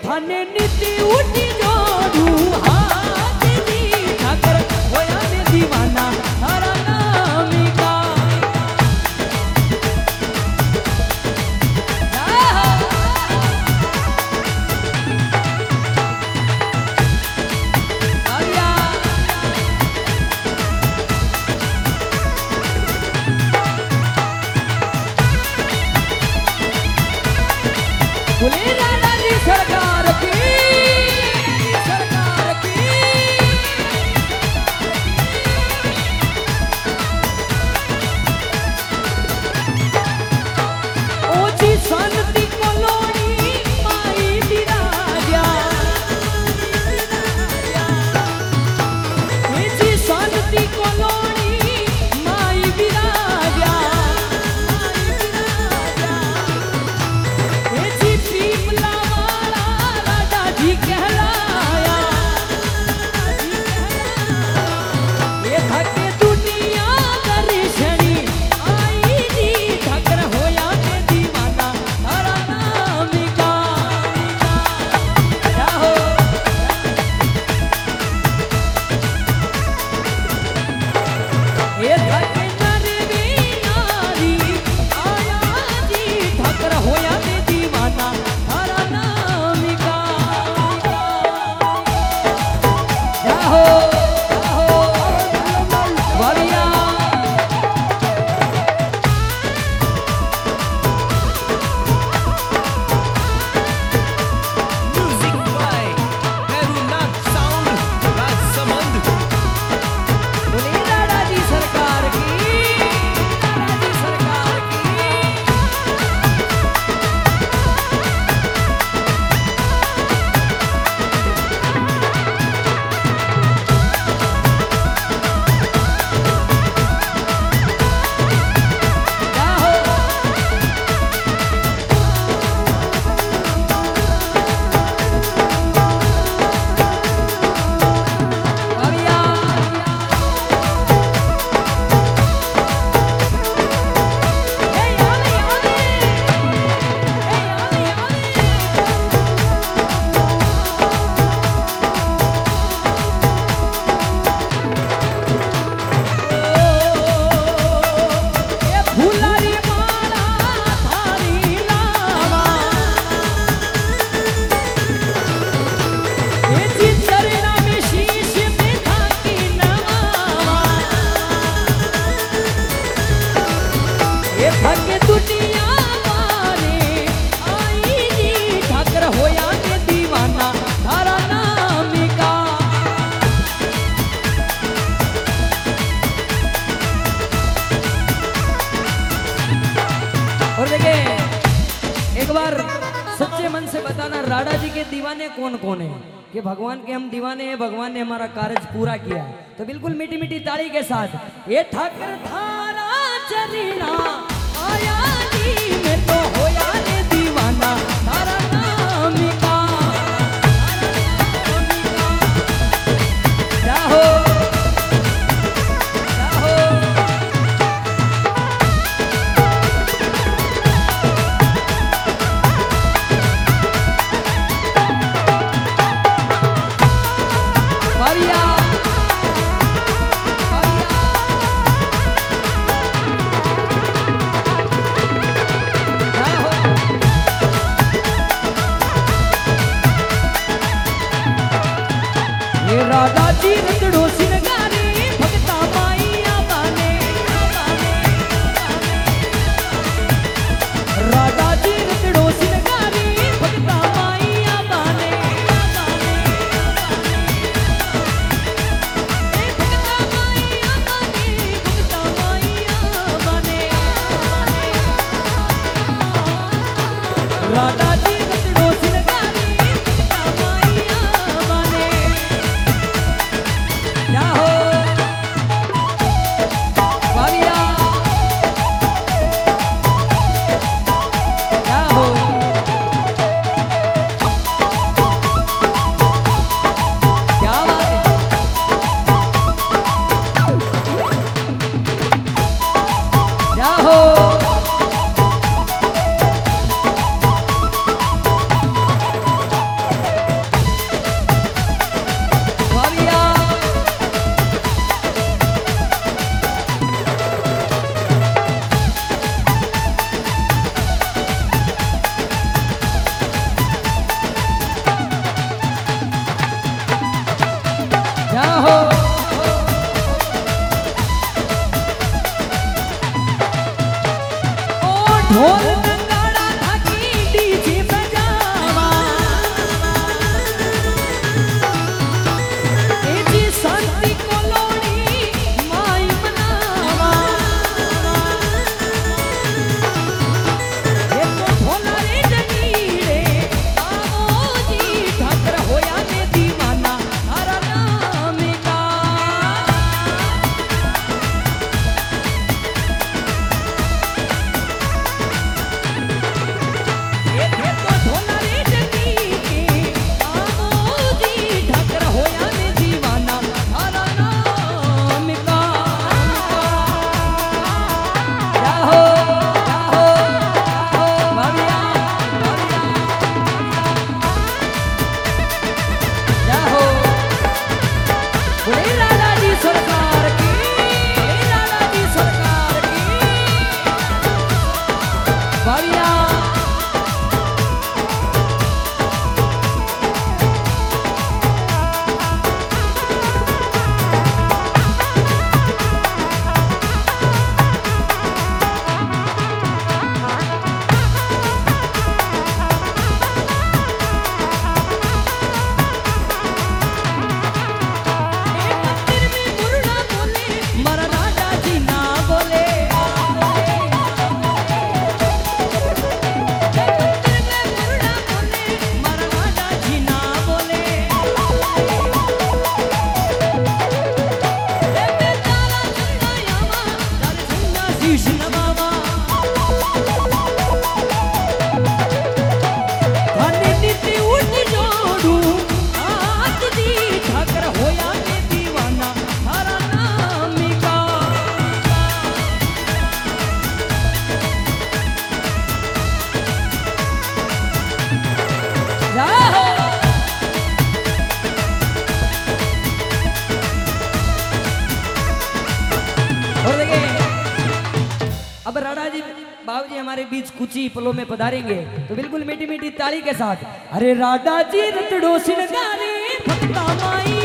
थाने नीति उठी जोड़ू हाथ दी ठाकर होया ने दीवाना थारा नाम का सरकार की ओजी शांति कॉलोनी माई बिराजा ओजी शांति कॉलोनी माई बिराजा ओजी पीपला कहलाया ये थके दुनिया दर्शनी आई जी ठकर होया के दीवाना तारा नाम का जाहो ये थके नरवी नारी आया जी ठकर होया के दीवाना तारा नाम का और देखिए एक बार सच्चे मन से बताना राडा जी के दीवाने कौन कौन है कि भगवान के हम दीवाने हैं, भगवान ने हमारा कार्य पूरा किया है। तो बिल्कुल मीठी मीठी ताली के साथ ये ठाकर थारा चरीना आया जी मैं तो होया ने दीवाना तारा नाम का जाहो राधा जी रतड़ो सिंगारी भगता माइया बाने राधा जी रतड़ो सिंगारी भगता माइया बाने भगता माइया बाने राधा जी रतड़ो सिंगारी भगता माइया बाने भाव जी हमारे बीच कुछ ही पलों में पधारेंगे तो बिल्कुल मीठी मीठी ताली के साथ। अरे राडा जी रतड़ो सिनगारे भक्ता माई